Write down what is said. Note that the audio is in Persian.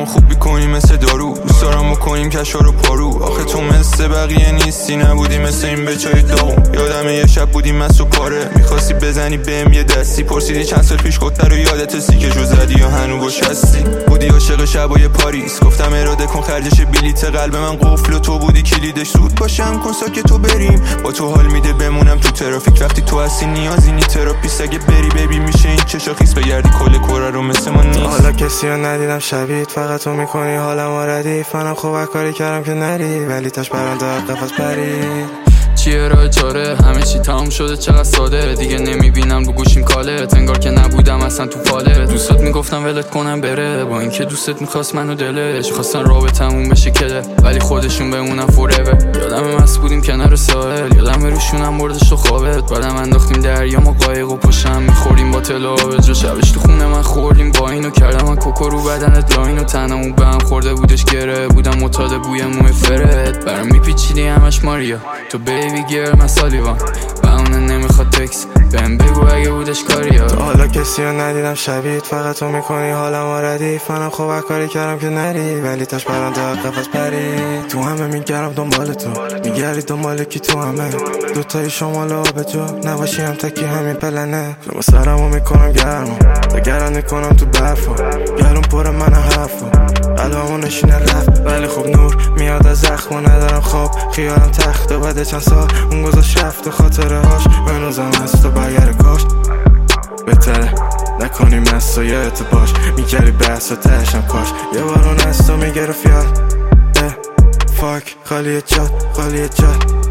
حالمو خوب میکنی مثل دارو، دوست دارم بکنیم کشا رو پارو. آخه تو مثل بقیه نیستی، نبودی مثل این بچای داغون. یادمه یه شب بودیم من و پاره، میخواستی بزنی بهم یه دستی، پرسیدی چند سال پیش گفته رو یادت سیکشو زدی یا هنو گوش هستی. بودی عاشق شبای پاریس، گفتم اراده کن خرجش بلیت قلب من قفل و تو بودی کلیدش. زود باشم کن ساکت تو بریم، با تو حال میده بمونم تو ترافیک. وقتی تو هستی نیازی نی تراپیست، اگه بری ببین میشه این چشا خیس، بگردی کل کره رو مثل من نیست. حالا کسی رو ندیدم شبیت، فقط تو میکنی حالم ردیف. منم خوب کاری کردم که نری، ولی تاش برام در قفس پرید. چیه راه چاره، همه چی تمام شده چقدر ساده. دیگه نمیبینم رو گوشیم کاله، انگار که نبودم اصلا تو فاله. دوستات میگفتم ولت کنم بره، با اینکه دوستت میخواست منو دلش. خواستن رابطمون بشه کده، ولی خودشون بمونن فوراور. یادم مست بودیم کنار ساحل، یادم روشونم بردش تو خوابت. بعدم انداختیم دریا ما قایق و پشتم میخوریم با طلا به جا. شبش تو خونه من خوردیم با اینو، کردم من کوکو رو بدنت لاین و تنمون به هم خورده بودش گره. بودم معتاد بوی موی فرد، برام میپیچیدی همش ماریا. تو بیبی گیر من سالیوان، و اونه نمیخواد تکس بهم بگو اگه بودش کاریا. تا حالا کسی رو ندیدم شبیت، فقط تو میکنی حالم ردیف. منم خوب کاری کردم که نری، ولی تاش برام در قفس پرید. تو همه میگردم دنبال تو، میگردی دنبال کی تو همه. دوتای شمال آب جو، نباشی هم تکی همین پلنه. شما سرمو میکنم گرمو، دگرم میکنم تو برفو. گرم پر من حرفو، قلبمو نشینه رفت. ولی خب نور میاد از زخمو، ندارم خواب خیالم تخت. و بعد چند سال اون گذاشت رفت خاطره هاش. منوزم هست و برگرد کاش بهتره نکنیم مست و یادت باش. میگری بحث و تشم کاش یه بارون هست و میگرف یاد. فاک خالی جاد خالی جاد.